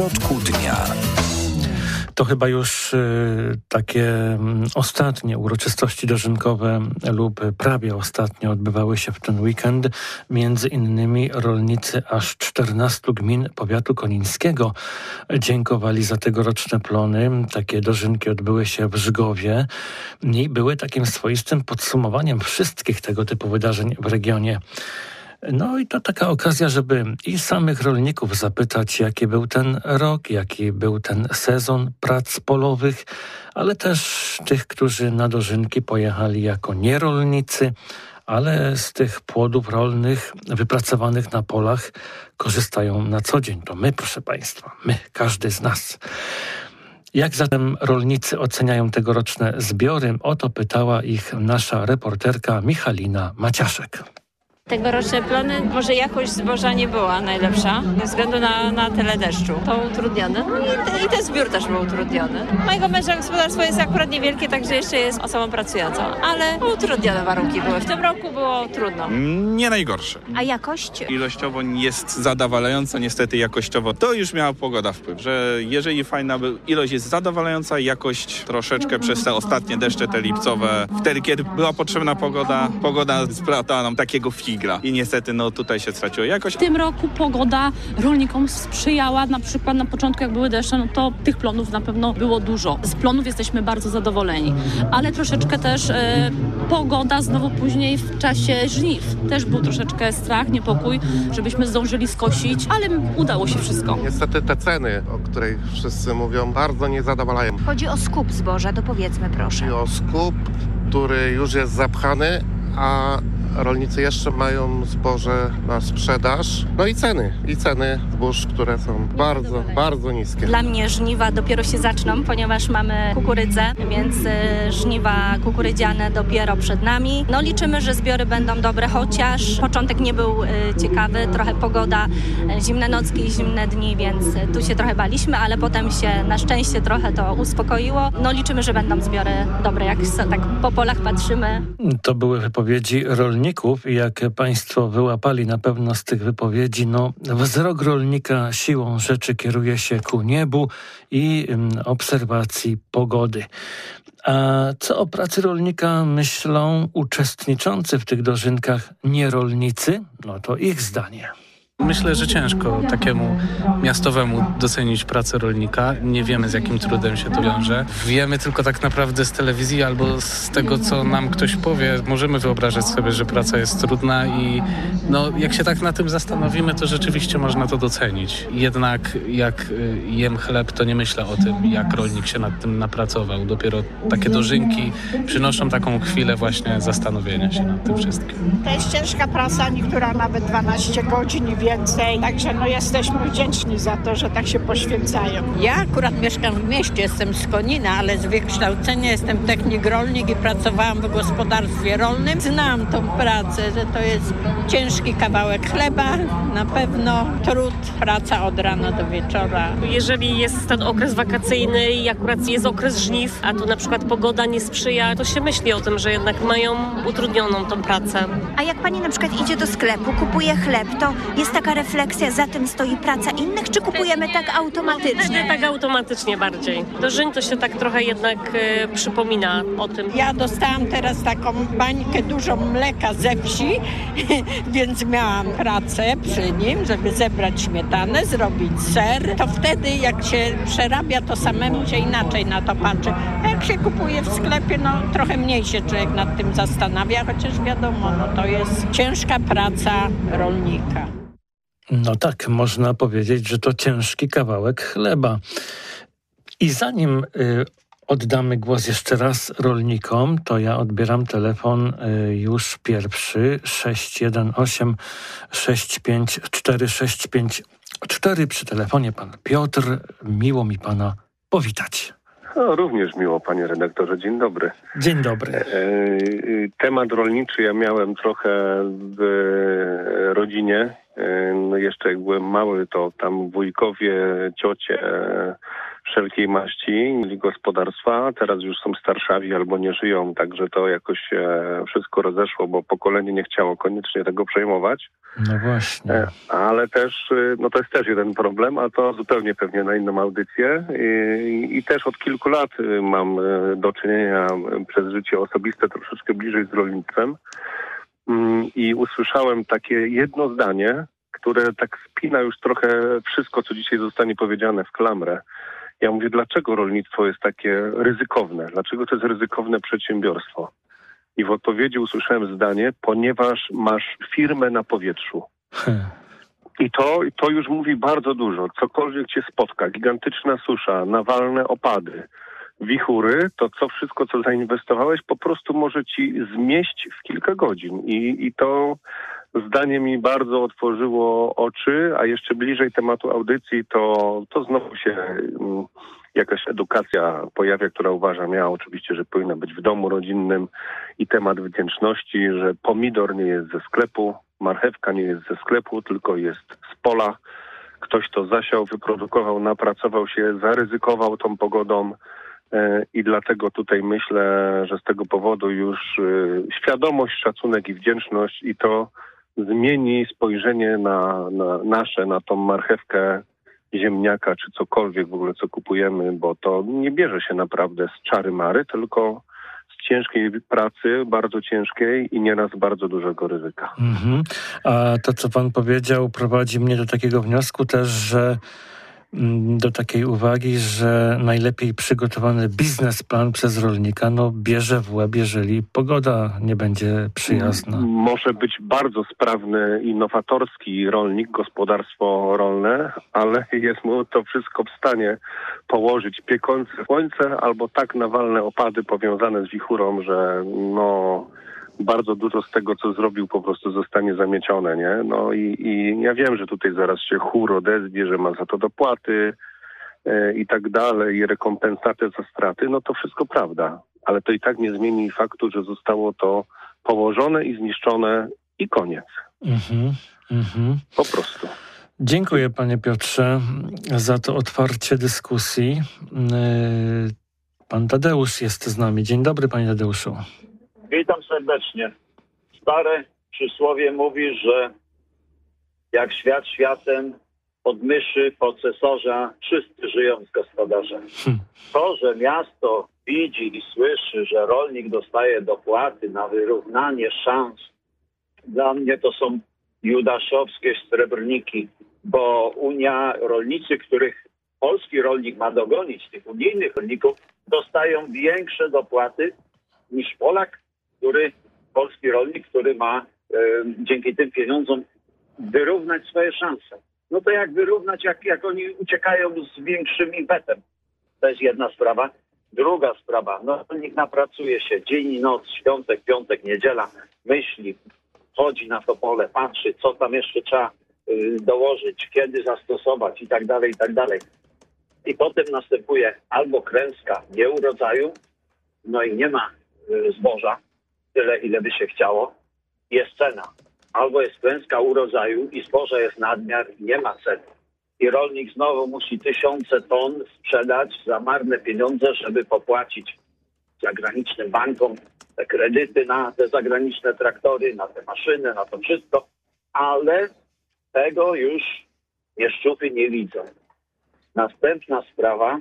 środku dnia. To chyba już takie ostatnie uroczystości dożynkowe lub prawie ostatnie odbywały się w ten weekend. Między innymi rolnicy aż 14 gmin powiatu konińskiego dziękowali za tegoroczne plony. Takie dożynki odbyły się w Żgowie i były takim swoistym podsumowaniem wszystkich tego typu wydarzeń w regionie. No i to taka okazja, żeby i samych rolników zapytać, jaki był ten rok, jaki był ten sezon prac polowych, ale też tych, którzy na dożynki pojechali jako nierolnicy, ale z tych płodów rolnych wypracowanych na polach korzystają na co dzień. To my, proszę Państwa, my, każdy z nas. Jak zatem rolnicy oceniają tegoroczne zbiory? O to pytała ich nasza reporterka Michalina Maciaszek. Tegoroczne plony, może jakość zboża nie była najlepsza, ze względu na tyle deszczu. To utrudnione. No i ten zbiór też był utrudniony. Mojego męża gospodarstwo jest akurat niewielkie, także jeszcze jest osobą pracującą, ale utrudnione warunki były. W tym roku było trudno. Nie najgorsze. A jakość? Ilościowo jest zadowalająca, niestety jakościowo to już miała pogoda wpływ, że jeżeli fajna ilość jest zadowalająca, jakość troszeczkę przez te ostatnie deszcze, te lipcowe, wtedy kiedy była potrzebna pogoda splatała nam takiego figa. I niestety tutaj się straciło jakość. W tym roku pogoda rolnikom sprzyjała, na przykład na początku jak były deszcze, to tych plonów na pewno było dużo. Z plonów jesteśmy bardzo zadowoleni, ale troszeczkę też pogoda znowu później w czasie żniw. Też był troszeczkę strach, niepokój, żebyśmy zdążyli skosić, ale udało się wszystko. Niestety te ceny, o której wszyscy mówią, bardzo nie zadowalają. Chodzi o skup zboża, to powiedzmy proszę. Chodzi o skup, który już jest zapchany, a rolnicy jeszcze mają zboże na sprzedaż. No i ceny zbóż, które są bardzo, bardzo niskie. Dla mnie żniwa dopiero się zaczną, ponieważ mamy kukurydzę, więc żniwa kukurydziane dopiero przed nami. No liczymy, że zbiory będą dobre, chociaż początek nie był ciekawy, trochę pogoda, zimne nocki i zimne dni, więc tu się trochę baliśmy, ale potem się na szczęście trochę to uspokoiło. No liczymy, że będą zbiory dobre, jak tak po polach patrzymy. To były wypowiedzi rolników i jak Państwo wyłapali na pewno z tych wypowiedzi, wzrok rolnika siłą rzeczy kieruje się ku niebu i obserwacji pogody. A co o pracy rolnika myślą uczestniczący w tych dożynkach nierolnicy? No to ich zdanie. Myślę, że ciężko takiemu miastowemu docenić pracę rolnika. Nie wiemy, z jakim trudem się to wiąże. Wiemy tylko tak naprawdę z telewizji albo z tego, co nam ktoś powie. Możemy wyobrażać sobie, że praca jest trudna i jak się tak na tym zastanowimy, to rzeczywiście można to docenić. Jednak jak jem chleb, to nie myślę o tym, jak rolnik się nad tym napracował. Dopiero takie dożynki przynoszą taką chwilę właśnie zastanowienia się nad tym wszystkim. To jest ciężka praca, niektóra nawet 12 godzin i więcej. Także jesteśmy wdzięczni za to, że tak się poświęcają. Ja akurat mieszkam w mieście, jestem z Konina, ale z wykształcenia jestem technik rolnik i pracowałam w gospodarstwie rolnym. Znam tą pracę, że to jest ciężki kawałek chleba, na pewno trud, praca od rana do wieczora. Jeżeli jest ten okres wakacyjny i akurat jest okres żniw, a tu na przykład pogoda nie sprzyja, to się myśli o tym, że jednak mają utrudnioną tą pracę. A jak pani na przykład idzie do sklepu, kupuje chleb, to jest taka refleksja, za tym stoi praca innych, czy kupujemy tak automatycznie? Tak automatycznie bardziej. Dożyń to się tak trochę jednak przypomina o tym. Ja dostałam teraz taką bańkę dużo mleka ze wsi, więc miałam pracę przy nim, żeby zebrać śmietanę, zrobić ser. To wtedy jak się przerabia, to samemu się inaczej na to patrzy. A jak się kupuje w sklepie, trochę mniej się człowiek nad tym zastanawia, chociaż wiadomo, to jest ciężka praca rolnika. No tak, można powiedzieć, że to ciężki kawałek chleba. I zanim oddamy głos jeszcze raz rolnikom, to ja odbieram telefon już pierwszy 618 654 654. Przy telefonie pan Piotr. Miło mi pana powitać. Również miło, panie redaktorze. Dzień dobry. Dzień dobry. Temat rolniczy ja miałem trochę w rodzinie. Jeszcze jak byłem mały, to tam wujkowie, ciocie, wszelkiej maści gospodarstwa. Teraz już są starszawi albo nie żyją, także to jakoś się wszystko rozeszło, bo pokolenie nie chciało koniecznie tego przejmować. No właśnie. Ale też, no to jest też jeden problem, a to zupełnie pewnie na inną audycję. I też od kilku lat mam do czynienia przez życie osobiste troszeczkę bliżej z rolnictwem. I usłyszałem takie jedno zdanie, które tak spina już trochę wszystko, co dzisiaj zostanie powiedziane w klamrę. Ja mówię, dlaczego rolnictwo jest takie ryzykowne? Dlaczego to jest ryzykowne przedsiębiorstwo? I w odpowiedzi usłyszałem zdanie, ponieważ masz firmę na powietrzu. I to już mówi bardzo dużo. Cokolwiek cię spotka, gigantyczna susza, nawalne opady, wichury, to wszystko, co zainwestowałeś, po prostu może ci zmieść w kilka godzin. I to zdanie mi bardzo otworzyło oczy, a jeszcze bliżej tematu audycji, to znowu się jakaś edukacja pojawia, która uważam ja oczywiście, że powinna być w domu rodzinnym i temat wdzięczności, że pomidor nie jest ze sklepu, marchewka nie jest ze sklepu, tylko jest z pola. Ktoś to zasiał, wyprodukował, napracował się, zaryzykował tą pogodą. I dlatego tutaj myślę, że z tego powodu już świadomość, szacunek i wdzięczność i to zmieni spojrzenie na tą marchewkę, ziemniaka czy cokolwiek w ogóle, co kupujemy, bo to nie bierze się naprawdę z czary-mary, tylko z ciężkiej pracy, bardzo ciężkiej i nieraz bardzo dużego ryzyka. A to, co pan powiedział, prowadzi mnie do takiego wniosku też, że do takiej uwagi, że najlepiej przygotowany biznesplan przez rolnika bierze w łeb, jeżeli pogoda nie będzie przyjazna. Może być bardzo sprawny i nowatorski rolnik, gospodarstwo rolne, ale jest mu to wszystko w stanie położyć piekące słońce albo tak nawalne opady powiązane z wichurą, że bardzo dużo z tego, co zrobił, po prostu zostanie zamiecione, nie? I ja wiem, że tutaj zaraz się chór odezwie, że ma za to dopłaty i tak dalej, i rekompensatę za straty, to wszystko prawda. Ale to i tak nie zmieni faktu, że zostało to położone i zniszczone i koniec. Po prostu. Dziękuję, panie Piotrze, za to otwarcie dyskusji. Pan Tadeusz jest z nami. Dzień dobry, panie Tadeuszu. Witam serdecznie. Stare przysłowie mówi, że jak świat światem, od myszy po cesarza wszyscy żyją z gospodarzem. To, że miasto widzi i słyszy, że rolnik dostaje dopłaty na wyrównanie szans, dla mnie to są judaszowskie srebrniki, bo rolnicy, których polski rolnik ma dogonić, tych unijnych rolników, dostają większe dopłaty niż Polak, polski rolnik, który ma dzięki tym pieniądzom wyrównać swoje szanse. To jak wyrównać, jak oni uciekają z większym impetem? To jest jedna sprawa. Druga sprawa, rolnik napracuje się dzień i noc, świątek, piątek, niedziela, myśli, chodzi na to pole, patrzy, co tam jeszcze trzeba dołożyć, kiedy zastosować i tak dalej, i tak dalej. I potem następuje albo klęska nieurodzaju, i nie ma zboża, tyle ile by się chciało, jest cena. Albo jest klęska urodzaju i zboża jest nadmiar i nie ma ceny. I rolnik znowu musi 1000 ton sprzedać za marne pieniądze, żeby popłacić zagranicznym bankom te kredyty na te zagraniczne traktory, na te maszyny, na to wszystko. Ale tego już mieszczupy nie widzą. Następna sprawa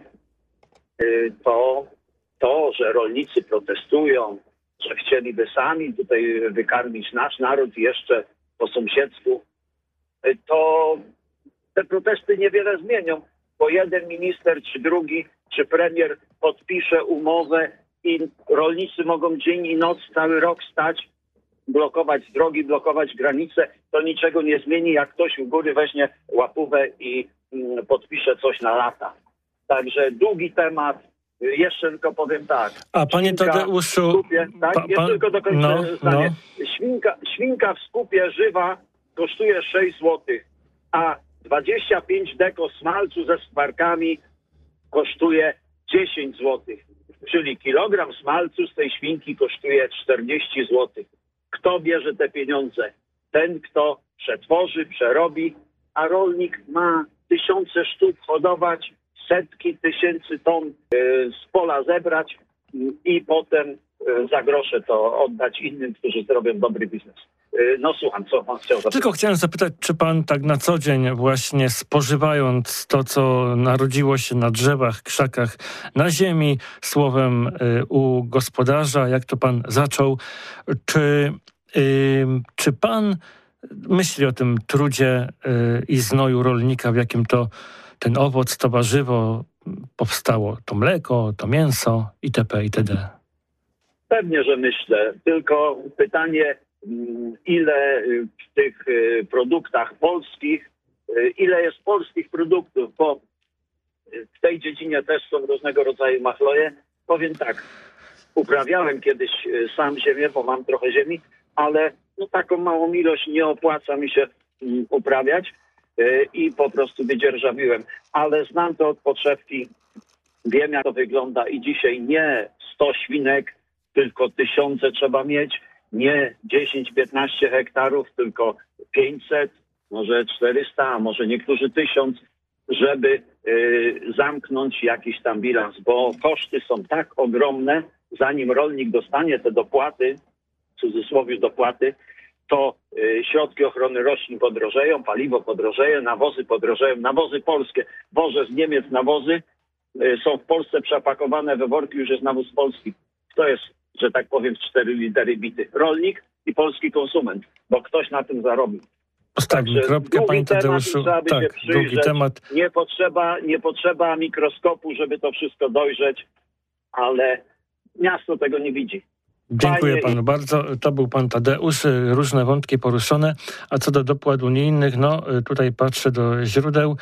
to, że rolnicy protestują, że chcieliby sami tutaj wykarmić nasz naród jeszcze po sąsiedztwu, to te protesty niewiele zmienią, bo jeden minister, czy drugi, czy premier podpisze umowę i rolnicy mogą dzień i noc, cały rok stać, blokować drogi, blokować granice. To niczego nie zmieni, jak ktoś u góry weźmie łapówę i podpisze coś na lata. Także długi temat. Jeszcze tylko powiem tak. A panie Tadeuszu... Jeszcze tylko do końca zdanie. Świnka w skupie żywa kosztuje 6 zł, a 25 deko smalcu ze skwarkami kosztuje 10 zł. Czyli kilogram smalcu z tej świnki kosztuje 40 zł. Kto bierze te pieniądze? Ten, kto przetworzy, przerobi, a rolnik ma 1000 sztuk hodować, setki tysięcy ton z pola zebrać i potem za grosze to oddać innym, którzy zrobią dobry biznes. No słucham, co pan chciał zapytać? Tylko chciałem zapytać, czy pan tak na co dzień właśnie spożywając to, co narodziło się na drzewach, krzakach, na ziemi, słowem u gospodarza, jak to pan zaczął, czy pan myśli o tym trudzie i znoju rolnika, w jakim to ten owoc, to warzywo powstało, to mleko, to mięso itp. itd.? Pewnie, że myślę. Tylko pytanie, ile w tych produktach polskich, ile jest polskich produktów, bo w tej dziedzinie też są różnego rodzaju machloje. Powiem tak, uprawiałem kiedyś sam ziemię, bo mam trochę ziemi, ale no taką małą ilość nie opłaca mi się uprawiać i po prostu wydzierżawiłem. Ale znam to od podszewki, wiem jak to wygląda i dzisiaj nie 100 świnek, tylko tysiące trzeba mieć, nie 10-15 hektarów, tylko 500, może 400, a może niektórzy 1000, żeby zamknąć jakiś tam bilans, bo koszty są tak ogromne, zanim rolnik dostanie te dopłaty, w cudzysłowie dopłaty, to środki ochrony roślin podrożeją, paliwo podrożeje, nawozy podrożeją, nawozy polskie, wożę z Niemiec nawozy, są w Polsce przepakowane we worki, już jest nawóz polski. To jest, że tak powiem, 4 litery bity. Rolnik i polski konsument, bo ktoś na tym zarobił. Postawmy kropkę, panie Tadeuszu. Tak, długi temat. Nie potrzeba mikroskopu, żeby to wszystko dojrzeć, ale miasto tego nie widzi. Dziękuję panu bardzo. To był pan Tadeusz. Różne wątki poruszone. A co do dopłat unijnych, no tutaj patrzę do źródeł.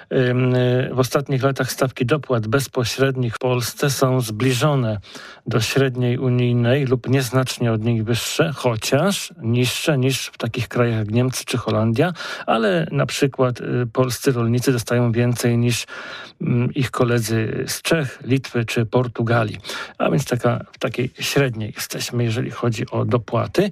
W ostatnich latach stawki dopłat bezpośrednich w Polsce są zbliżone do średniej unijnej lub nieznacznie od niej wyższe, chociaż niższe niż w takich krajach jak Niemcy czy Holandia, ale na przykład polscy rolnicy dostają więcej niż ich koledzy z Czech, Litwy czy Portugalii. A więc w takiej średniej jesteśmy, jeżeli chodzi o dopłaty.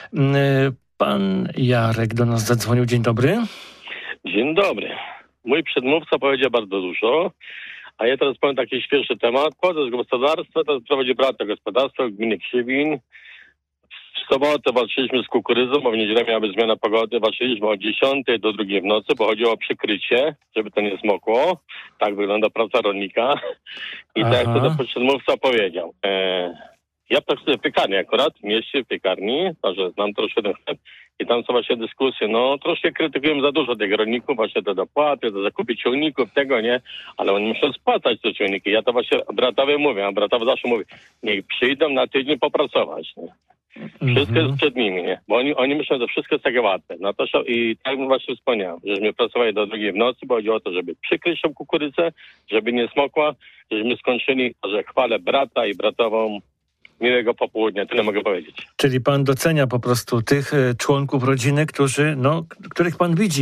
Pan Jarek do nas zadzwonił. Dzień dobry. Dzień dobry. Mój przedmówca powiedział bardzo dużo, a ja teraz powiem taki świeży temat. Pochodzę z gospodarstwa, teraz prowadzi brat gospodarstwa w gminie Krzywin. W sobotę walczyliśmy z kukurydzą, bo w niedzielę miała być zmiana pogody. Walczyliśmy od 10 do 2 w nocy, bo chodziło o przykrycie, żeby to nie zmokło. Tak wygląda praca rolnika. I tak jak to przedmówca powiedział. Ja pracuję w piekarni akurat, w mieście, w piekarni, także znam troszkę ten chleb i tam są właśnie dyskusje, no troszkę krytykują za dużo tych rolników, właśnie te dopłaty, to zakupy ciągników, tego nie, ale oni muszą spłacać te ciągniki. Ja to właśnie bratowi mówię, a bratowi zawsze mówi, niech przyjdą na tydzień popracować, nie? Wszystko jest przed nimi, nie? Bo oni myślą, że wszystko jest takie łatwe. No to i tak właśnie wspomniałem, żeśmy pracowali do 2 w nocy, bo chodzi o to, żeby przykryć tą kukurydzę, żeby nie smokła, żeśmy skończyli, że chwalę brata i bratową miłego popołudnia, tyle mogę powiedzieć. Czyli pan docenia po prostu tych członków rodziny, których pan widzi,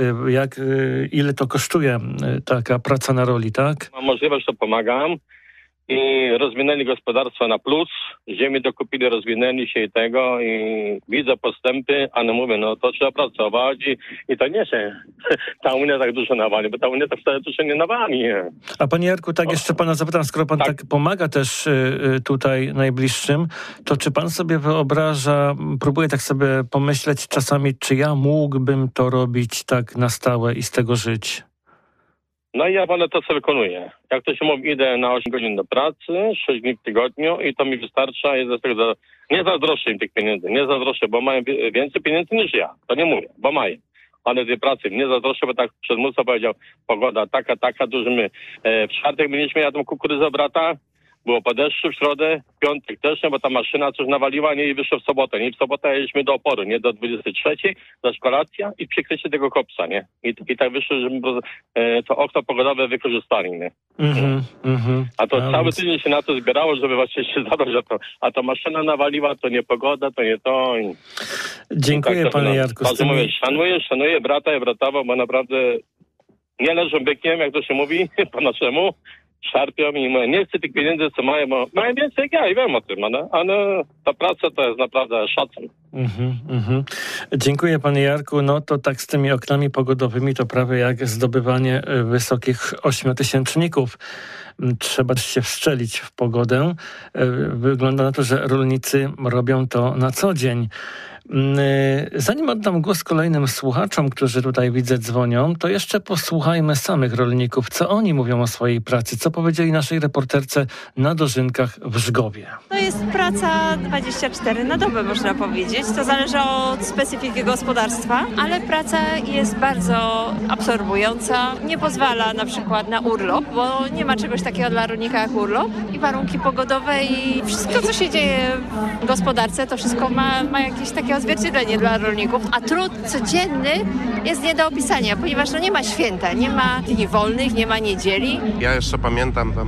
ile to kosztuje taka praca na roli, tak? Mam możliwość, to pomagam i rozwinęli gospodarstwo na plus, ziemi dokupili, rozwinęli się i tego i widzę postępy, ale mówię, no to trzeba pracować i to nie się ta Unia tak dużo nawali, bo ta Unia tak wcale dużo nie nawali. A panie Jarku, tak jeszcze pana zapytam, skoro pan tak pomaga też tutaj najbliższym, to czy pan sobie wyobraża, próbuję tak sobie pomyśleć czasami, czy ja mógłbym to robić tak na stałe i z tego żyć? No i ja wolę to, co wykonuję. Jak to się mówi, idę na 8 godzin do pracy, 6 dni w tygodniu i to mi wystarcza. Nie zazdroszczę im tych pieniędzy, nie zazdroszczę, bo mają więcej pieniędzy niż ja. To nie mówię, bo mają. Ale tej pracy nie zazdroszczę, bo tak przedmówca powiedział, pogoda taka, dużo my. W czwartek mieliśmy jadł kukurydzę brata, było po deszczu w środę, w piątek też, bo ta maszyna coś nawaliła, nie, i wyszło w sobotę. Nie, w sobotę jedliśmy do oporu, nie, do 23, za kolacja i przykrycie tego kopsa, nie. I tak wyszło, że to okno pogodowe wykorzystali, nie. A to cały tydzień się na to zbierało, żeby właśnie się zadać o to. A ta maszyna nawaliła, to nie pogoda, to nie to. Dziękuję tak, panie Jarku. Mówię, szanuję brata i bratowo, bo naprawdę nie leżą bykiem, jak to się mówi po naszemu. szarpią i mówią, nie chcę tych pieniędzy, co mają, bo mają więcej jak ja i wiem o tym, ale ta praca to jest naprawdę szacun. Dziękuję panie Jarku. No to tak z tymi oknami pogodowymi to prawie jak zdobywanie wysokich 8-tysięczników. Trzeba się wszczelić w pogodę. Wygląda na to, że rolnicy robią to na co dzień. Zanim oddam głos kolejnym słuchaczom, którzy tutaj widzę dzwonią, to jeszcze posłuchajmy samych rolników, co oni mówią o swojej pracy, co powiedzieli naszej reporterce na dożynkach w Żgowie. To jest praca 24 na dobę, można powiedzieć. To zależy od specyfiki gospodarstwa, ale praca jest bardzo absorbująca. Nie pozwala na przykład na urlop, bo nie ma czegoś takiego dla rolnika jak urlop. I warunki pogodowe i wszystko, co się dzieje w gospodarce, to wszystko ma jakieś takie odzwierciedlenie dla rolników, a trud codzienny jest nie do opisania, ponieważ nie ma święta, nie ma dni wolnych, nie ma niedzieli. Ja jeszcze pamiętam tam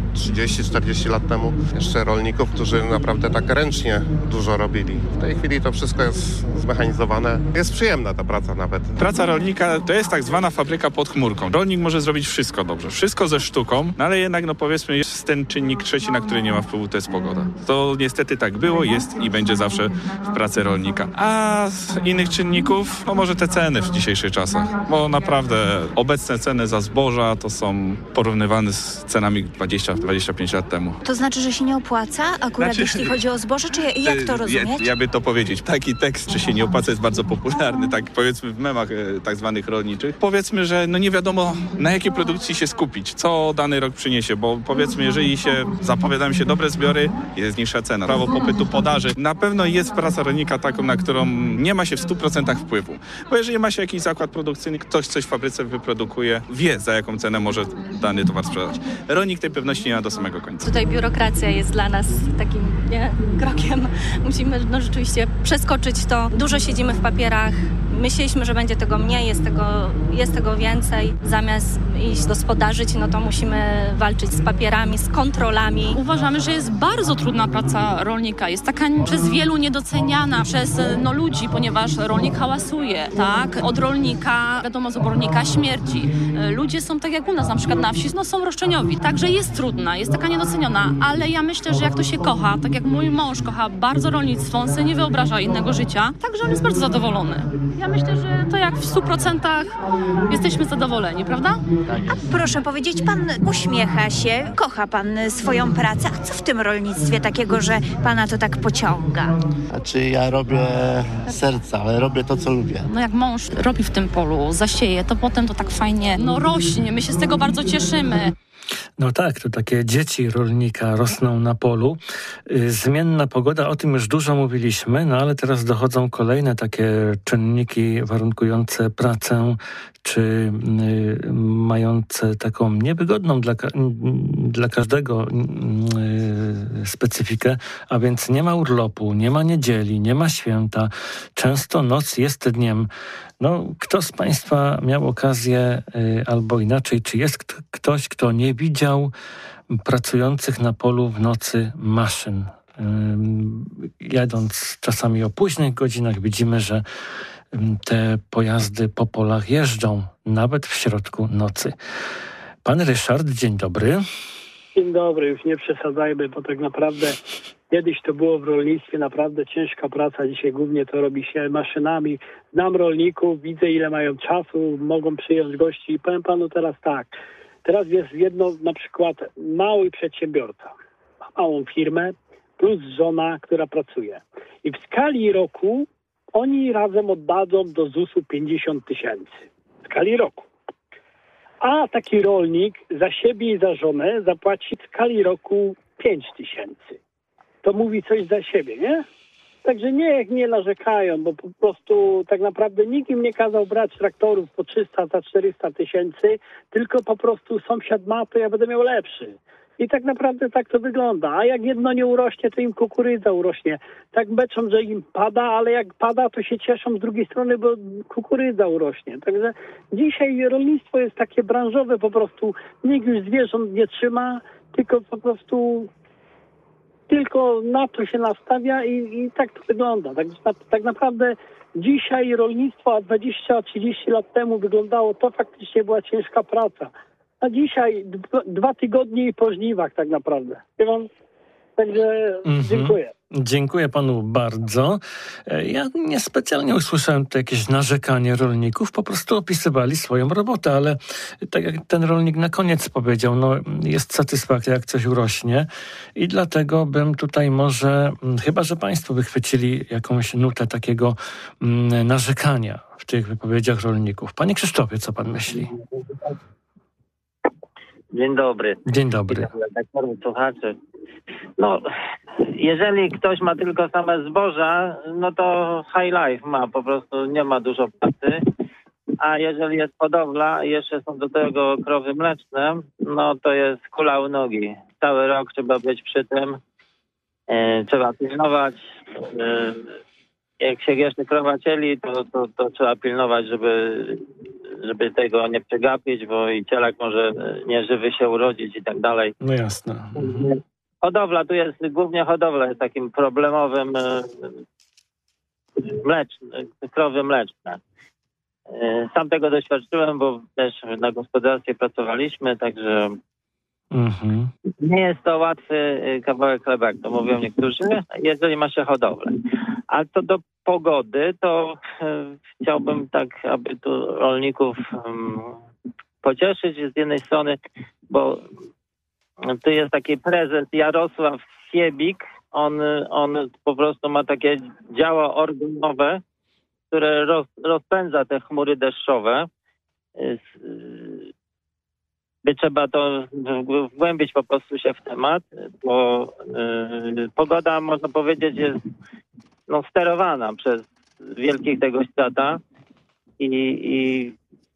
30-40 lat temu jeszcze rolników, którzy naprawdę tak ręcznie dużo robili. W tej chwili to wszystko jest zmechanizowane. Jest przyjemna ta praca nawet. Praca rolnika to jest tak zwana fabryka pod chmurką. Rolnik może zrobić wszystko dobrze, wszystko ze sztuką, no ale jednak powiedzmy jest ten czynnik trzeci, na który nie ma wpływu, to jest pogoda. To niestety tak było, jest i będzie zawsze w pracy rolnika. A z innych czynników, może te ceny w dzisiejszych czasach, bo naprawdę obecne ceny za zboża to są porównywane z cenami 20-25 lat temu. To znaczy, że się nie opłaca akurat jeśli chodzi o zboże, czy jak to rozumieć? Ja by to powiedzieć. Taki tekst, czy się nie opłaca, jest bardzo popularny, tak powiedzmy w memach tak zwanych rolniczych. Powiedzmy, że nie wiadomo na jakiej produkcji się skupić, co dany rok przyniesie, bo powiedzmy, jeżeli zapowiadają się dobre zbiory, jest niższa cena. Prawo popytu, podaży. Na pewno jest praca rolnika taką, na którą nie ma się w 100% wpływu. Bo jeżeli ma się jakiś zakład produkcyjny, ktoś coś w fabryce wyprodukuje, wie za jaką cenę może dany towar sprzedać. Rolnik tej pewności nie ma do samego końca. Tutaj biurokracja jest dla nas takim krokiem. Musimy rzeczywiście przeskoczyć to. Dużo siedzimy w papierach. Myśleliśmy, że będzie tego mniej, jest tego więcej. Zamiast iść gospodarzyć, to musimy walczyć z papierami, z kontrolami. Uważamy, że jest bardzo trudna praca rolnika. Jest taka przez wielu niedoceniana przez ludzi, ponieważ rolnik hałasuje, tak? Od rolnika, wiadomo, z obornika śmierci. Ludzie są tak jak u nas, na przykład na wsi, są roszczeniowi. Także jest trudna, jest taka niedoceniona, ale ja myślę, że jak to się kocha, tak jak mój mąż kocha bardzo rolnictwo, on sobie nie wyobraża innego życia, także on jest bardzo zadowolony. Ja myślę, że to jak w 100% jesteśmy zadowoleni, prawda? A proszę powiedzieć, pan uśmiecha się, kocha pan swoją pracę, a co w tym rolnictwie takiego, że pana to tak pociąga? Znaczy ja robię serca, ale robię to, co lubię. Jak mąż robi w tym polu, zasieje, to potem to tak fajnie rośnie, my się z tego bardzo cieszymy. No tak, to takie dzieci rolnika rosną na polu. Zmienna pogoda, o tym już dużo mówiliśmy, ale teraz dochodzą kolejne takie czynniki warunkujące pracę, czy mające taką niewygodną dla każdego specyfikę, a więc nie ma urlopu, nie ma niedzieli, nie ma święta. Często noc jest dniem. Kto z Państwa miał okazję, albo inaczej, czy jest ktoś, kto nie widział pracujących na polu w nocy maszyn? Jadąc czasami o późnych godzinach widzimy, że te pojazdy po polach jeżdżą, nawet w środku nocy. Pan Ryszard, dzień dobry. Dzień dobry, już nie przesadzajmy, bo tak naprawdę kiedyś to było w rolnictwie naprawdę ciężka praca, dzisiaj głównie to robi się maszynami. Znam rolników, widzę ile mają czasu, mogą przyjąć gości i powiem panu teraz tak. Teraz jest jedno na przykład mały przedsiębiorca, ma małą firmę plus żona, która pracuje. I w skali roku oni razem oddadzą do ZUS-u 50 000 w skali roku. A taki rolnik za siebie i za żonę zapłaci w skali roku 5 000. To mówi coś za siebie, nie? Także niech nie narzekają, bo po prostu tak naprawdę nikt im nie kazał brać traktorów po 300 za 400 000, tylko po prostu sąsiad ma, to ja będę miał lepszy. I tak naprawdę tak to wygląda. A jak jedno nie urośnie, to im kukurydza urośnie. Tak beczą, że im pada, ale jak pada, to się cieszą z drugiej strony, bo kukurydza urośnie. Także dzisiaj rolnictwo jest takie branżowe po prostu. Nikt już zwierząt nie trzyma, tylko po prostu tylko na to się nastawia i tak to wygląda. Tak naprawdę dzisiaj rolnictwo, a 20-30 lat temu wyglądało, to faktycznie była ciężka praca. A dzisiaj 2 tygodnie i po żniwach tak naprawdę. Także dziękuję. Dziękuję panu bardzo. Ja niespecjalnie usłyszałem tutaj jakieś narzekanie rolników, po prostu opisywali swoją robotę, ale tak jak ten rolnik na koniec powiedział, jest satysfakcja, jak coś urośnie i dlatego bym tutaj może, chyba że państwo wychwycili jakąś nutę takiego narzekania w tych wypowiedziach rolników. Panie Krzysztofie, co pan myśli? Dzień dobry. Dzień dobry. Słuchacze. Jeżeli ktoś ma tylko same zboża, to high life ma, po prostu nie ma dużo pracy. A jeżeli jest hodowla i jeszcze są do tego krowy mleczne, to jest kula u nogi. Cały rok trzeba być przy tym, trzeba pilnować. Jak się jeszcze krowa cieli, to trzeba pilnować, żeby tego nie przegapić, bo i cielak może nieżywy się urodzić i tak dalej. No jasne. Hodowla, głównie hodowla jest takim problemowym krowy mleczne. Sam tego doświadczyłem, bo też na gospodarstwie pracowaliśmy, także nie jest to łatwy kawałek chleba, jak to mówią niektórzy, jeżeli ma się hodowlę. A co do pogody, to chciałbym tak, aby tu rolników pocieszyć z jednej strony, bo tu jest taki prezes Jarosław Siebik. On po prostu ma takie działa organowe, które rozpędza te chmury deszczowe. Trzeba to wgłębić po prostu się w temat, bo pogoda, można powiedzieć, jest sterowana przez wielkich tego świata i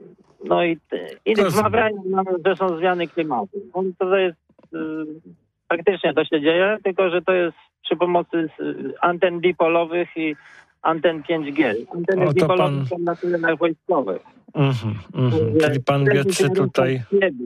wmawiają nam, że są zmiany klimatu. To jest faktycznie to się dzieje, tylko że to jest przy pomocy anten dipolowych i anten 5G. Anteny dipolowe są na terenach wojskowych. Czyli pan Wietrzy tutaj...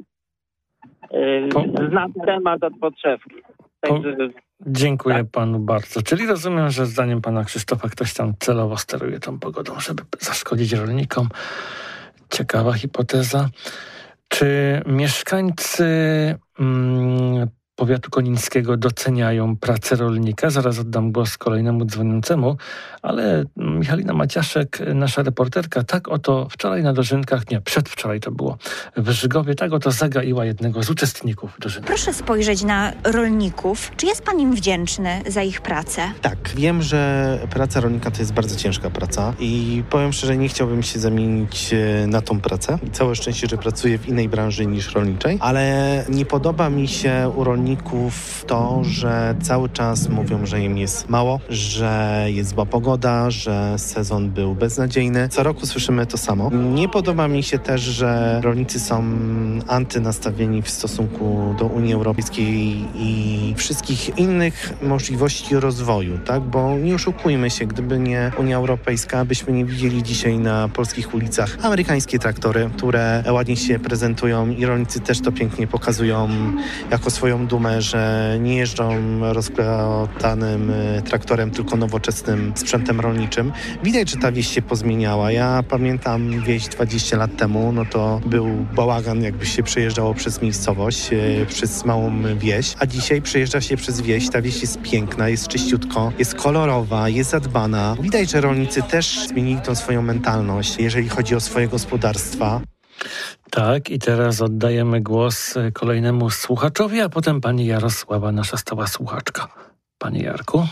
Zna temat od podszewki. Dziękuję panu bardzo. Czyli rozumiem, że zdaniem pana Krzysztofa ktoś tam celowo steruje tą pogodą, żeby zaszkodzić rolnikom. Ciekawa hipoteza. Czy mieszkańcy powiatu konińskiego doceniają pracę rolnika? Zaraz oddam głos kolejnemu dzwoniącemu, ale Michalina Maciaszek, nasza reporterka, tak oto wczoraj na dożynkach, przedwczoraj to było, w Żygowie, tak oto zagaiła jednego z uczestników dożynek. Proszę spojrzeć na rolników. Czy jest pan im wdzięczny za ich pracę? Tak, wiem, że praca rolnika to jest bardzo ciężka praca i powiem szczerze, nie chciałbym się zamienić na tą pracę. Całe szczęście, że pracuję w innej branży niż rolniczej, ale nie podoba mi się u rolników to, że cały czas mówią, że im jest mało, że jest zła pogoda, że sezon był beznadziejny. Co roku słyszymy to samo. Nie podoba mi się też, że rolnicy są antynastawieni w stosunku do Unii Europejskiej i wszystkich innych możliwości rozwoju, tak? Bo nie oszukujmy się, gdyby nie Unia Europejska, byśmy nie widzieli dzisiaj na polskich ulicach amerykańskie traktory, które ładnie się prezentują i rolnicy też to pięknie pokazują jako swoją dumę, że nie jeżdżą rozplatanym traktorem, tylko nowoczesnym sprzętem rolniczym. Widać, że ta wieś się pozmieniała. Ja pamiętam wieś 20 lat temu, to był bałagan, jakby się przejeżdżało przez miejscowość, przez małą wieś, a dzisiaj przejeżdża się przez wieś. Ta wieś jest piękna, jest czyściutko, jest kolorowa, jest zadbana. Widać, że rolnicy też zmienili tą swoją mentalność, jeżeli chodzi o swoje gospodarstwa. Tak, i teraz oddajemy głos kolejnemu słuchaczowi, a potem pani Jarosława, nasza stała słuchaczka. Panie Jarku?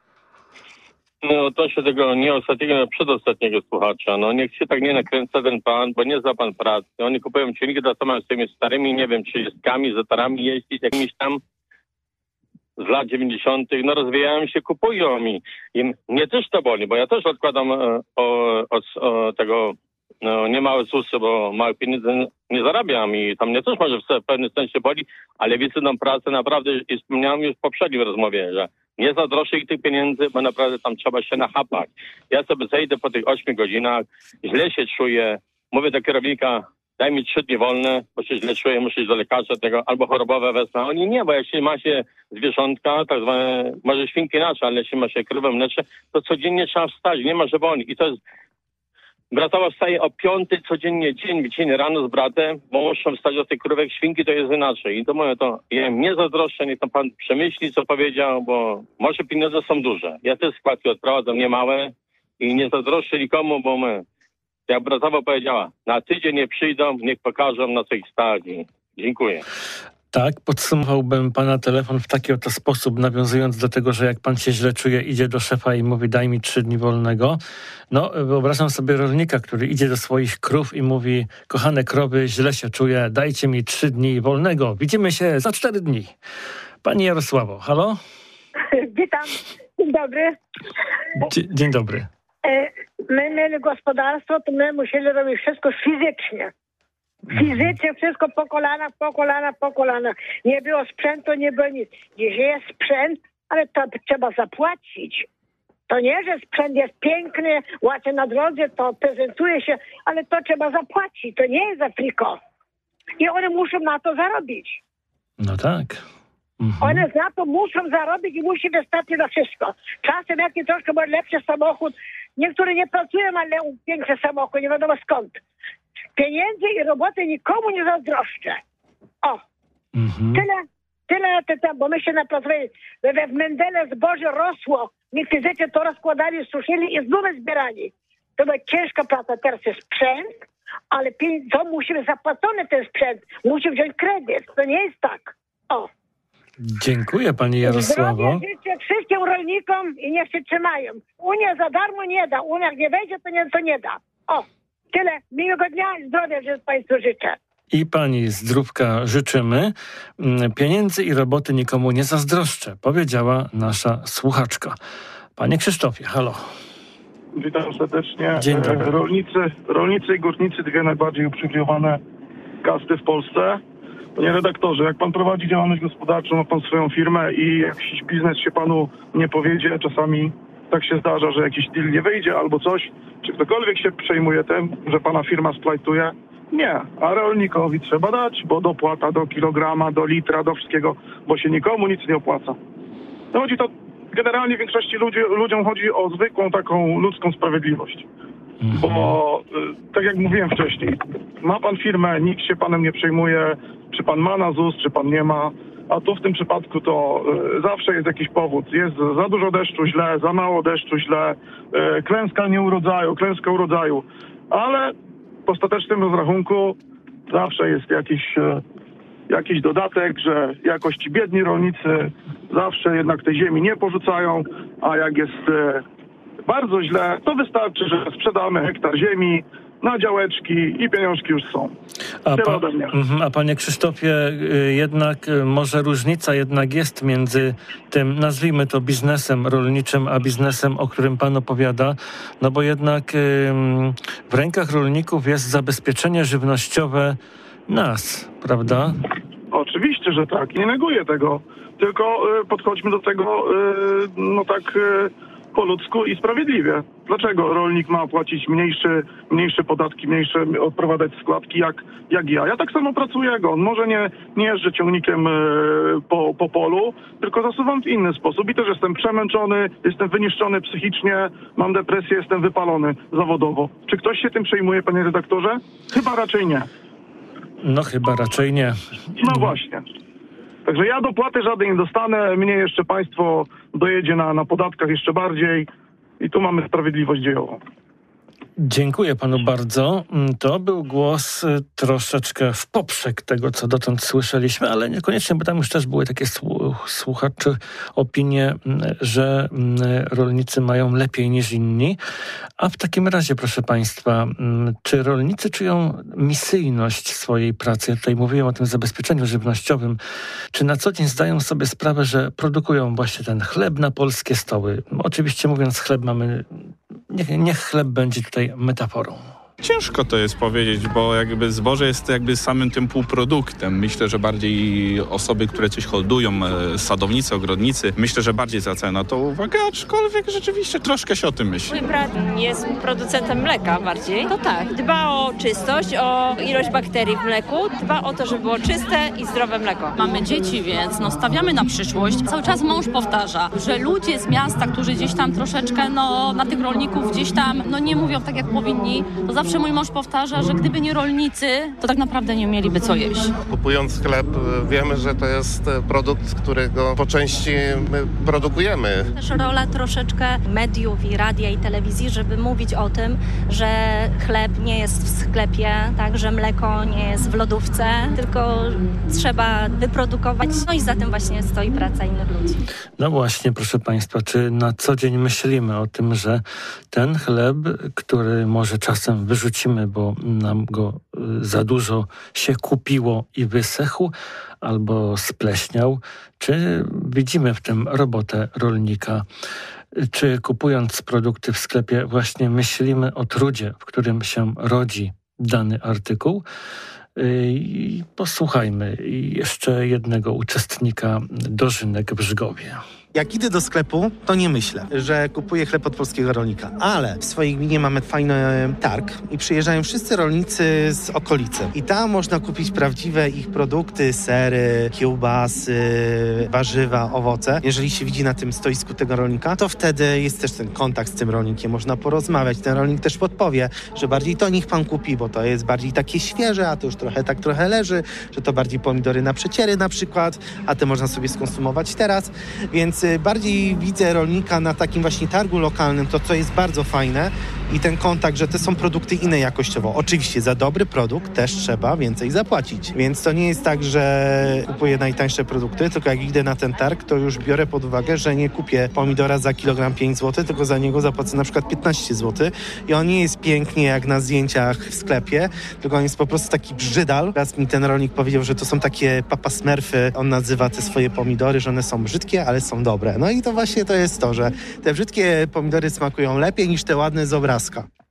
To się tego nie ostatniego, przedostatniego słuchacza. Niech się tak nie nakręca ten pan, bo nie zna pan pracy. Oni kupują silniki do z tymi starymi, nie wiem, 30, zetorami jeździć, jakimiś tam z lat 90. Rozwijają się, kupują i mnie też to boli, bo ja też odkładam tego niemałe susy, bo małe pieniądze nie zarabiam i tam mnie też może w pewnym sensie boli, ale widzę tą pracę naprawdę i wspomniałem już w poprzedniej rozmowie, że nie zadrożę ich tych pieniędzy, bo naprawdę tam trzeba się nachapać. Ja sobie zejdę po tych 8 godzinach, źle się czuję, mówię do kierownika, daj mi 3 dni wolne, bo się źle czuję, muszę iść do lekarza albo chorobowe wezmę. Oni nie, bo jak się ma się zwierzątka, tak zwane, może świnki nasze, ale jeśli ma się krowę mleczne, to codziennie trzeba wstać, nie ma, żeby oni. I to jest Bratowa wstaje o 5 codziennie, dzień rano z bratem, bo muszą wstać do tych krówek, świnki to jest inaczej. I to mówię, to ja im nie zazdroszczę, niech to pan przemyśli, co powiedział, bo może pieniądze są duże. Ja też składki odprowadzam niemałe i nie zazdroszczę nikomu, bo jak bratowa powiedziała, na tydzień nie przyjdą, niech pokażą, na co ich stać. Dziękuję. Tak, podsumowałbym pana telefon w taki oto sposób, nawiązując do tego, że jak pan się źle czuje, idzie do szefa i mówi, daj mi 3 dni wolnego. No, wyobrażam sobie rolnika, który idzie do swoich krów i mówi, kochane krowy, źle się czuję, dajcie mi 3 dni wolnego. Widzimy się za 4 dni. Pani Jarosławo, halo? Witam, dzień dobry. Dzień dobry. My mieli gospodarstwo, to my musieli robić wszystko fizycznie. Fizycznie wszystko po kolana. Nie było sprzętu, nie było nic. Dziś jest sprzęt, ale to trzeba zapłacić. To nie, że sprzęt jest piękny, ładnie na drodze, to prezentuje się, ale to trzeba zapłacić. To nie jest za friko. I one muszą na to zarobić. No tak. One na to muszą zarobić i musi wystarczyć na wszystko. Czasem jaki troszkę może lepszy samochód. Niektórzy nie pracują, ale piękny samochód, nie wiadomo skąd. Pieniędzy i roboty nikomu nie zazdroszczę. O, tyle, bo my się napracowali. W Mendele zboże rosło. My fizycznie to rozkładali, suszyli i znów zbierali. To była ciężka praca. Teraz jest sprzęt, ale to musimy zapłacony ten sprzęt. Musimy wziąć kredyt. To nie jest tak. O. Dziękuję pani Jarosławo. Zdrowie życzę wszystkim rolnikom i niech się trzymają. Unia za darmo nie da. Unia jak nie wejdzie, to nie da. O. Tyle. Miłego dnia i zdrowia Państwu życzę. I pani zdrówka życzymy. Pieniędzy i roboty nikomu nie zazdroszczę, powiedziała nasza słuchaczka. Panie Krzysztofie, halo. Witam serdecznie. Dzień dobry. Rolnicy i górnicy, dwie najbardziej uprzywilejowane kasty w Polsce. Panie redaktorze, jak pan prowadzi działalność gospodarczą, ma pan swoją firmę i jakiś biznes się panu nie powiedzie, czasami tak się zdarza, że jakiś deal nie wyjdzie albo coś. Czy ktokolwiek się przejmuje tym, że pana firma splajtuje? Nie, a rolnikowi trzeba dać, bo dopłata do kilograma, do litra, do wszystkiego, bo się nikomu nic nie opłaca. No chodzi to, generalnie w większości ludziom chodzi o zwykłą taką ludzką sprawiedliwość. Bo tak jak mówiłem wcześniej, ma pan firmę, nikt się panem nie przejmuje, czy pan ma na ZUS, czy pan nie ma. A tu w tym przypadku to zawsze jest jakiś powód. Jest za dużo deszczu, źle, za mało deszczu, źle, klęska urodzaju. Ale w ostatecznym rozrachunku zawsze jest jakiś dodatek, że jakoś ci biedni rolnicy zawsze jednak tej ziemi nie porzucają, a jak jest bardzo źle, to wystarczy, że sprzedamy hektar ziemi na działeczki i pieniążki już są. A panie Krzysztofie, jednak może różnica jednak jest między tym, nazwijmy to biznesem rolniczym, a biznesem, o którym pan opowiada, no bo jednak w rękach rolników jest zabezpieczenie żywnościowe nas, prawda? Oczywiście, że tak. Nie neguję tego. Tylko podchodźmy do tego po ludzku i sprawiedliwie. Dlaczego rolnik ma płacić mniejsze podatki, mniejsze odprowadzać składki jak ja? Ja tak samo pracuję jak on. Może nie jeżdżę ciągnikiem po polu, tylko zasuwam w inny sposób i też jestem przemęczony, jestem wyniszczony psychicznie, mam depresję, jestem wypalony zawodowo. Czy ktoś się tym przejmuje, panie redaktorze? Chyba raczej nie. No chyba raczej nie. No właśnie. Także ja dopłaty żadnej nie dostanę, mnie jeszcze państwo dojedzie na podatkach jeszcze bardziej i tu mamy sprawiedliwość dziejową. Dziękuję panu bardzo. To był głos troszeczkę w poprzek tego, co dotąd słyszeliśmy, ale niekoniecznie, bo tam już też były takie słuchacze opinie, że rolnicy mają lepiej niż inni. A w takim razie, proszę państwa, czy rolnicy czują misyjność swojej pracy? Ja tutaj mówiłem o tym zabezpieczeniu żywnościowym. Czy na co dzień zdają sobie sprawę, że produkują właśnie ten chleb na polskie stoły? Oczywiście mówiąc chleb mamy... Niech chleb będzie tutaj metaforą. Ciężko to jest powiedzieć, bo jakby zboże jest jakby samym tym półproduktem. Myślę, że bardziej osoby, które coś hołdują, sadownicy, ogrodnicy, myślę, że bardziej zwracają na to uwagę, aczkolwiek rzeczywiście troszkę się o tym myśli. Mój brat jest producentem mleka bardziej. To tak, dba o czystość, o ilość bakterii w mleku, dba o to, żeby było czyste i zdrowe mleko. Mamy dzieci, więc stawiamy na przyszłość. Cały czas mąż powtarza, że ludzie z miasta, którzy gdzieś tam troszeczkę na tych rolników gdzieś tam nie mówią tak jak powinni, to zawsze mój mąż powtarza, że gdyby nie rolnicy, to tak naprawdę nie mieliby co jeść. Kupując chleb wiemy, że to jest produkt, z którego po części my produkujemy. Też rola troszeczkę mediów i radia i telewizji, żeby mówić o tym, że chleb nie jest w sklepie, tak, że mleko nie jest w lodówce, tylko trzeba wyprodukować. No i za tym właśnie stoi praca innych ludzi. No właśnie, proszę Państwa, czy na co dzień myślimy o tym, że ten chleb, który może czasem wyrzucimy, bo nam go za dużo się kupiło i wysechł, albo spleśniał, czy widzimy w tym robotę rolnika? Czy kupując produkty w sklepie właśnie myślimy o trudzie, w którym się rodzi dany artykuł? I posłuchajmy jeszcze jednego uczestnika dożynek w Żgowie. Jak idę do sklepu, to nie myślę, że kupuję chleb od polskiego rolnika, ale w swojej gminie mamy fajny targ i przyjeżdżają wszyscy rolnicy z okolicy. I tam można kupić prawdziwe ich produkty, sery, kiełbasy, warzywa, owoce. Jeżeli się widzi na tym stoisku tego rolnika, to wtedy jest też ten kontakt z tym rolnikiem, można porozmawiać. Ten rolnik też podpowie, że bardziej to niech pan kupi, bo to jest bardziej takie świeże, a to już trochę leży, że to bardziej pomidory na przeciery na przykład, a te można sobie skonsumować teraz, więc bardziej widzę rolnika na takim właśnie targu lokalnym, to co jest bardzo fajne i ten kontakt, że to są produkty inne jakościowo. Oczywiście za dobry produkt też trzeba więcej zapłacić, więc to nie jest tak, że kupuję najtańsze produkty, tylko jak idę na ten targ, to już biorę pod uwagę, że nie kupię pomidora za kilogram 5 zł, tylko za niego zapłacę na przykład 15 zł i on nie jest pięknie jak na zdjęciach w sklepie, tylko on jest po prostu taki brzydal. Raz mi ten rolnik powiedział, że to są takie papa smurfy, on nazywa te swoje pomidory, że one są brzydkie, ale są dobre. No i to właśnie to jest to, że te brzydkie pomidory smakują lepiej niż te ładne z obrazka.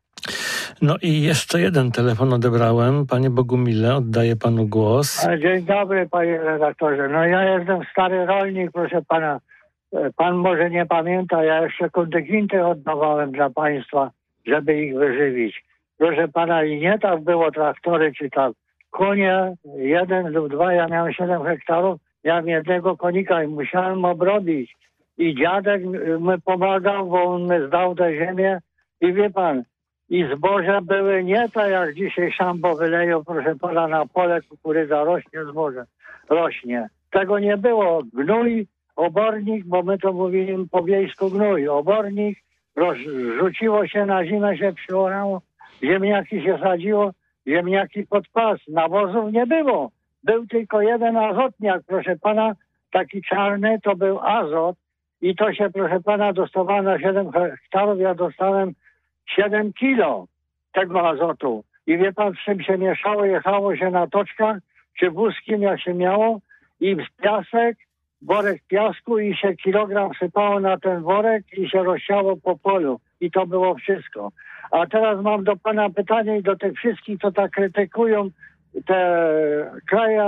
No i jeszcze jeden telefon odebrałem. Panie Bogumile, oddaję panu głos. Dzień dobry, panie redaktorze. No ja jestem stary rolnik, proszę pana. Pan może nie pamięta, ja jeszcze kontyginty oddawałem dla państwa, żeby ich wyżywić. Proszę pana, i nie tak było traktory czy tak. Konie, 1 lub 2, ja miałem 7 hektarów, miałem jednego konika i musiałem obrobić. I dziadek mi pomagał, bo on mi zdał tę ziemię. I wie pan, i zboża były nie tak jak dzisiaj szambo wyleją, proszę pana, na pole kukurydza rośnie, zboże rośnie. Tego nie było. Gnój, obornik, bo my to mówimy po wiejsku gnój. Obornik, rzuciło się na zimę, się przyorało, ziemniaki się sadziło, ziemniaki pod pas. Nawozów nie było. Był tylko jeden azotniak, proszę pana, taki czarny, to był azot. I to się, proszę pana, dostawało na 7 hektarów. Ja dostałem 7 kilo tego azotu. I wie pan, z czym się mieszało? Jechało się na toczkach, czy wózkiem, jak się miało, i w piasek, worek piasku i się kilogram sypało na ten worek i się rozsiało po polu. I to było wszystko. A teraz mam do pana pytanie i do tych wszystkich, co tak krytykują te kraje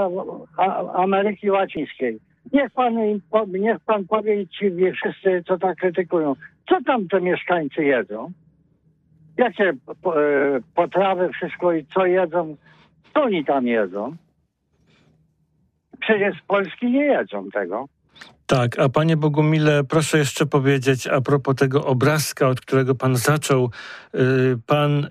Ameryki Łacińskiej. Niech pan powie ci wszyscy, co tak krytykują. Co tam te mieszkańcy jedzą? Jakie potrawy, wszystko i co jedzą? Co oni tam jedzą? Przecież z Polski nie jedzą tego. Tak, a panie Bogumile, proszę jeszcze powiedzieć a propos tego obrazka, od którego pan zaczął. Pan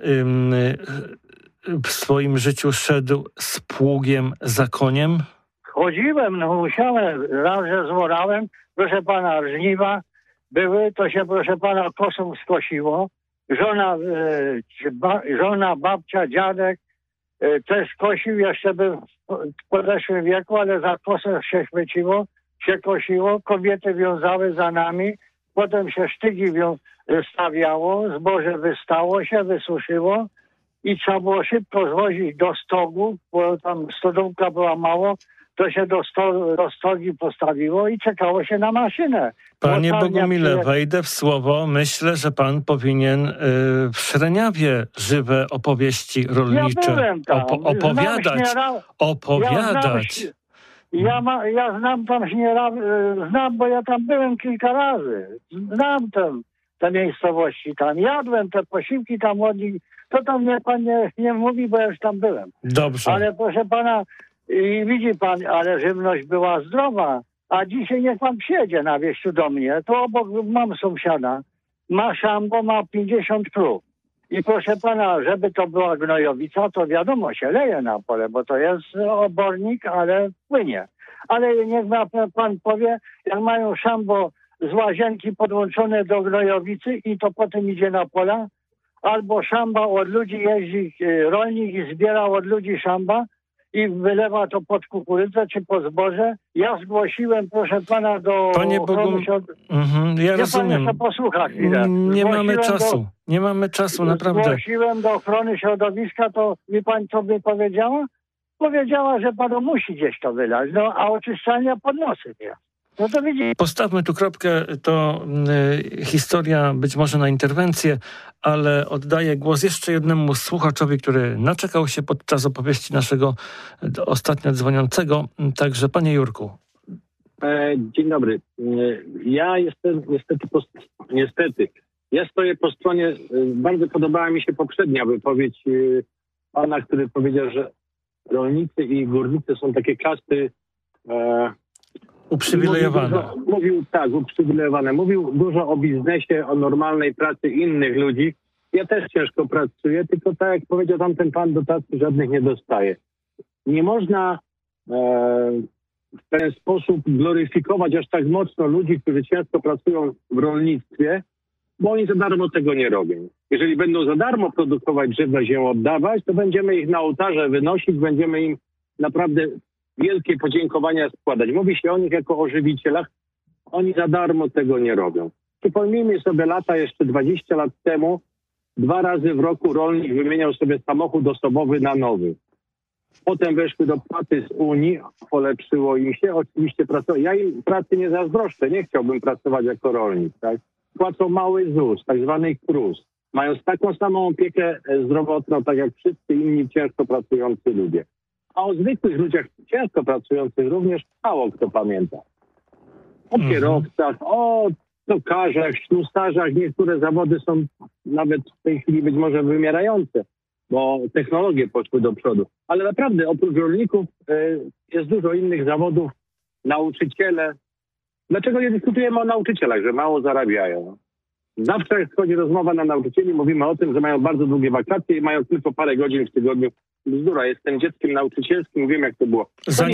w swoim życiu szedł z pługiem za koniem? Chodziłem, no musiałem, raz, że zworałem, proszę pana, żniwa były, to się, proszę pana, kosą skosiło. Żona, babcia, dziadek też kosił, jeszcze był w podeszłym wieku, ale za kosę się chwyciło, się kosiło, kobiety wiązały za nami, potem się sztygi stawiało, zboże wystało się, wysuszyło i trzeba było szybko zwozić do stogu, bo tam stodółka była mało, to się do stogi postawiło i czekało się na maszynę. Panie Bogumile, wejdę w słowo. Myślę, że pan powinien w Szreniawie żywe opowieści rolnicze opowiadać. Ja znam tam znam, bo ja tam byłem kilka razy. Znam te miejscowości tam. Jadłem te posiłki tam od nich. To tam mnie pan nie mówi, bo ja już tam byłem. Dobrze. Ale proszę pana, i widzi pan, ale żywność była zdrowa. A dzisiaj niech pan przyjedzie na wieś do mnie. To obok mam sąsiada. Ma szambo, ma 50 krów. I proszę pana, żeby to była gnojowica, to wiadomo, się leje na pole, bo to jest obornik, ale płynie. Ale niech pan powie, jak mają szambo z łazienki podłączone do gnojowicy i to potem idzie na pola, albo szamba od ludzi jeździ, rolnik i zbiera od ludzi szamba i wylewa to pod kukurydzę czy pod zboże. Ja zgłosiłem, proszę pana, do... Panie Bogu, ja rozumiem. Pan posłucha chwilę. Nie mamy czasu, naprawdę. Zgłosiłem do ochrony środowiska, to mi pan co by powiedziała? Powiedziała, że panu musi gdzieś to wylać, a oczyszczania pod nosem jest. No to widzicie. Postawmy tu kropkę, to historia być może na interwencję, ale oddaję głos jeszcze jednemu słuchaczowi, który naczekał się podczas opowieści naszego ostatnio dzwoniącego. Także panie Jurku. Dzień dobry. Ja jestem niestety. Ja stoję po stronie, bardzo podobała mi się poprzednia wypowiedź pana, który powiedział, że rolnicy i górnicy są takie kasty uprzywilejowane. Uprzywilejowane. Mówił dużo o biznesie, o normalnej pracy innych ludzi. Ja też ciężko pracuję, tylko tak jak powiedział tamten pan, dotacji żadnych nie dostaje. Nie można w ten sposób gloryfikować aż tak mocno ludzi, którzy ciężko pracują w rolnictwie, bo oni za darmo tego nie robią. Jeżeli będą za darmo produkować żywność i ją oddawać, to będziemy ich na ołtarze wynosić, będziemy im naprawdę wielkie podziękowania składać. Mówi się o nich jako o żywicielach. Oni za darmo tego nie robią. Przypomnijmy sobie lata jeszcze 20 lat temu. 2 razy w roku rolnik wymieniał sobie samochód osobowy na nowy. Potem weszły dopłaty z Unii, polepszyło im się. Oczywiście ja im pracy nie zazdroszczę. Nie chciałbym pracować jako rolnik. Tak? Płacą mały ZUS, tak zwany KRUS. Mają taką samą opiekę zdrowotną, tak jak wszyscy inni ciężko pracujący ludzie. A o zwykłych ludziach ciężko pracujących również mało kto pamięta. O kierowcach, o tokarzach, ślusarzach. Niektóre zawody są nawet w tej chwili być może wymierające, bo technologie poszły do przodu. Ale naprawdę oprócz rolników jest dużo innych zawodów. Nauczyciele. Dlaczego nie dyskutujemy o nauczycielach, że mało zarabiają? Zawsze jak schodzi rozmowa na nauczycieli, mówimy o tym, że mają bardzo długie wakacje i mają tylko parę godzin w tygodniu. Bzdura, jestem dzieckiem nauczycielskim, wiem jak to było. Za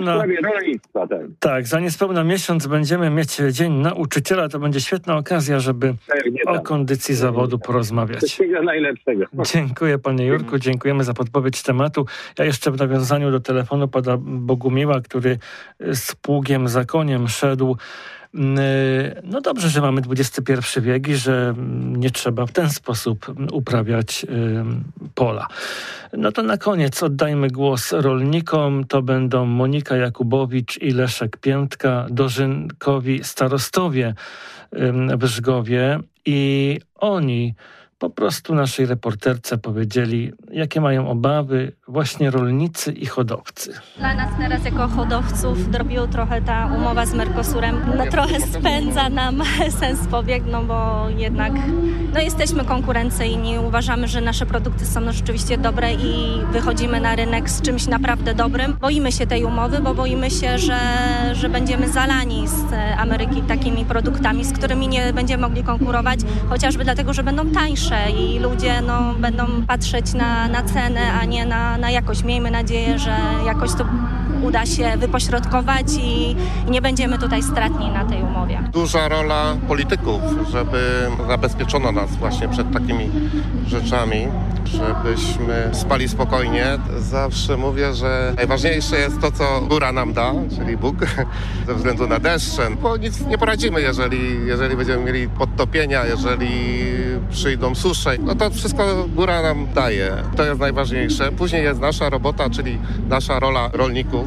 niespełna miesiąc będziemy mieć Dzień Nauczyciela. To będzie świetna okazja, żeby o kondycji zawodu porozmawiać. Wszystkiego najlepszego. Dziękuję panie Jurku, dziękujemy za podpowiedź tematu. Ja jeszcze w nawiązaniu do telefonu pana Bogumiła, który z pługiem za koniem szedł. No dobrze, że mamy XXI wiek i że nie trzeba w ten sposób uprawiać pola. No to na koniec oddajmy głos rolnikom. To będą Monika Jakubowicz i Leszek Piętka, dożynkowi starostowie w Rzgowie i oni po prostu naszej reporterce powiedzieli, jakie mają obawy właśnie rolnicy i hodowcy. Dla nas teraz jako hodowców drobią trochę ta umowa z Mercosurem. Trochę spędza nam sens powiek, bo jednak jesteśmy konkurencyjni. Uważamy, że nasze produkty są rzeczywiście dobre i wychodzimy na rynek z czymś naprawdę dobrym. Boimy się tej umowy, bo boimy się, że będziemy zalani z Ameryki takimi produktami, z którymi nie będziemy mogli konkurować, chociażby dlatego, że będą tańsze i ludzie będą patrzeć na cenę, a nie na jakość. Miejmy nadzieję, że jakoś to uda się wypośrodkować i nie będziemy tutaj stratni na tej umowie. Duża rola polityków, żeby zabezpieczono nas właśnie przed takimi rzeczami, żebyśmy spali spokojnie. Zawsze mówię, że najważniejsze jest to, co góra nam da, czyli Bóg, ze względu na deszcze, bo nic nie poradzimy, jeżeli będziemy mieli podtopienia, jeżeli przyjdą susze. No to wszystko góra nam daje. To jest najważniejsze. Później jest nasza robota, czyli nasza rola rolników,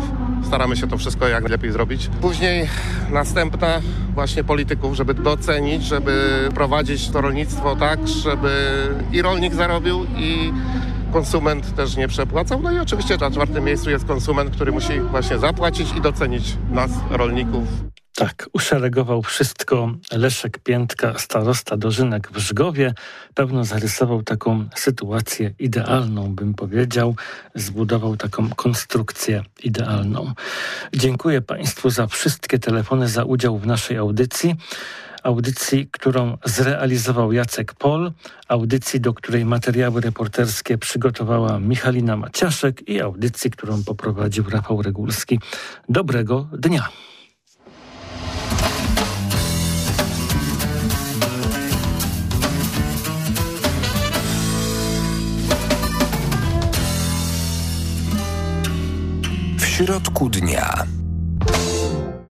staramy się to wszystko jak najlepiej zrobić. Później następna właśnie polityków, żeby docenić, żeby prowadzić to rolnictwo tak, żeby i rolnik zarobił, i konsument też nie przepłacał. No i oczywiście na 4. miejscu jest konsument, który musi właśnie zapłacić i docenić nas, rolników. Tak, uszeregował wszystko Leszek Piętka, starosta dożynek w Żgowie. Pewno zarysował taką sytuację idealną, bym powiedział. Zbudował taką konstrukcję idealną. Dziękuję Państwu za wszystkie telefony, za udział w naszej audycji. Audycji, którą zrealizował Jacek Pol, audycji, do której materiały reporterskie przygotowała Michalina Maciaszek i audycji, którą poprowadził Rafał Regulski. Dobrego dnia. W środku dnia.